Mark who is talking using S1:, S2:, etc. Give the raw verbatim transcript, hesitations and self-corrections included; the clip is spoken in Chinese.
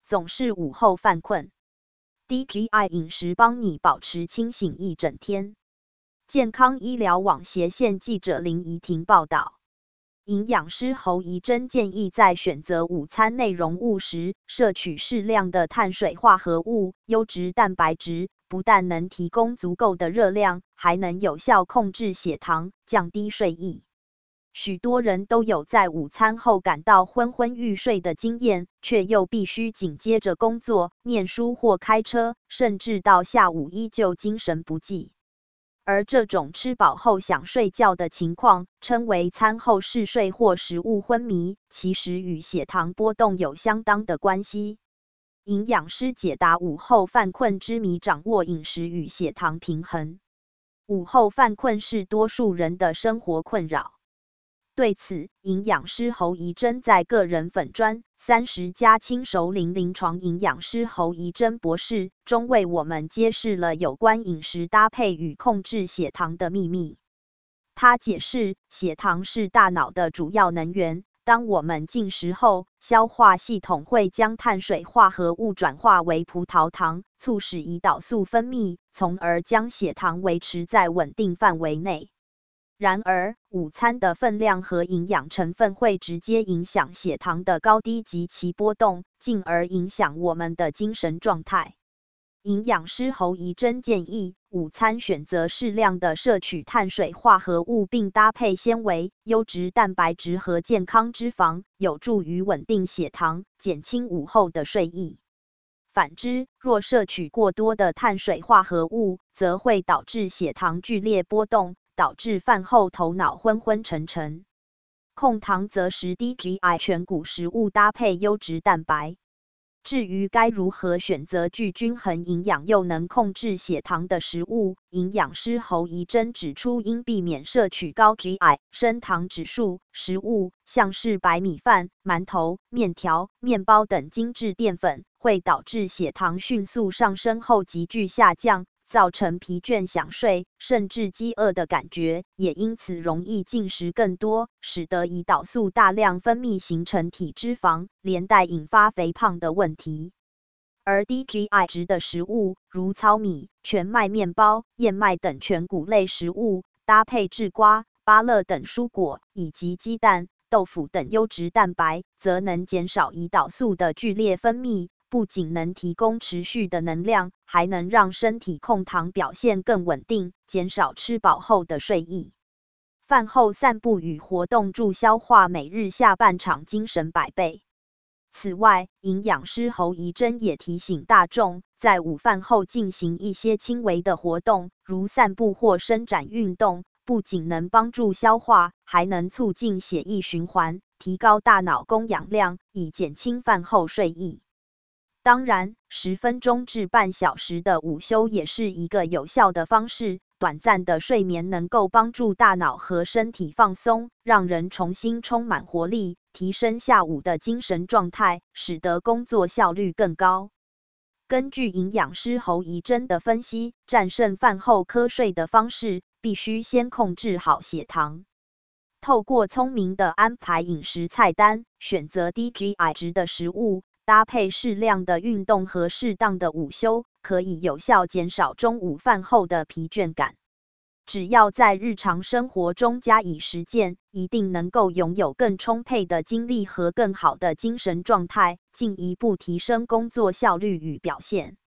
S1: 总是午后犯困。D G I 饮食帮你保持清醒一整天。健康医疗网斜线记者林怡婷报道。营养师侯怡珍建议在选择午餐内容物时，摄取适量的碳水化合物、优质蛋白质，不但能提供足够的热量，还能有效控制血糖，降低睡意。许多人都有在午餐后感到昏昏欲睡的经验，却又必须紧接着工作、念书或开车，甚至到下午依旧精神不济。而这种吃饱后想睡觉的情况，称为餐后嗜睡或食物昏迷，其实与血糖波动有相当的关系。营养师解答午后犯困之谜，掌握饮食与血糖平衡。午后犯困是多数人的生活困扰。对此，营养师侯怡珍在个人粉专三十加轻熟龄临床营养师侯怡珍博士中为我们揭示了有关饮食搭配与控制血糖的秘密。他解释，血糖是大脑的主要能源，当我们进食后，消化系统会将碳水化合物转化为葡萄糖，促使胰岛素分泌，从而将血糖维持在稳定范围内。然而，午餐的分量和营养成分会直接影响血糖的高低及其波动，进而影响我们的精神状态。营养师侯怡珍建议，午餐选择适量的摄取碳水化合物，并搭配纤维、优质蛋白质和健康脂肪，有助于稳定血糖，减轻午后的睡意。反之，若摄取过多的碳水化合物，则会导致血糖剧烈波动，导致饭后头脑昏昏沉沉。控糖则食 D G I 全谷食物搭配优质蛋白。至于该如何选择具均衡营养又能控制血糖的食物，营养师侯怡珍指出，应避免摄取高 G I 升糖指数食物，像是白米饭、馒头、面条、面包等精致淀粉，会导致血糖迅速上升后急剧下降，造成疲倦想睡，甚至饥饿的感觉，也因此容易进食更多，使得胰岛素大量分泌形成体脂肪，连带引发肥胖的问题。而低 G I 值的食物，如糙米、全麦面包、燕麦等全谷类食物，搭配制瓜、芭乐等蔬果，以及鸡蛋、豆腐等优质蛋白，则能减少胰岛素的剧烈分泌，不仅能提供持续的能量，还能让身体控糖表现更稳定，减少吃饱后的睡意。饭后散步与活动助消化，每日下半场精神百倍。此外，营养师侯怡珍也提醒大众，在午饭后进行一些轻微的活动，如散步或伸展运动，不仅能帮助消化，还能促进血液循环，提高大脑供氧量，以减轻饭后睡意。当然，十分钟至半小时的午休也是一个有效的方式。短暂的睡眠能够帮助大脑和身体放松，让人重新充满活力，提升下午的精神状态，使得工作效率更高。根据营养师侯怡珍的分析，战胜饭后瞌睡的方式，必须先控制好血糖。透过聪明的安排饮食菜单，选择低 G I 值的食物，搭配适量的运动和适当的午休，可以有效减少中午饭后的疲倦感。只要在日常生活中加以实践，一定能够拥有更充沛的精力和更好的精神状态，进一步提升工作效率与表现。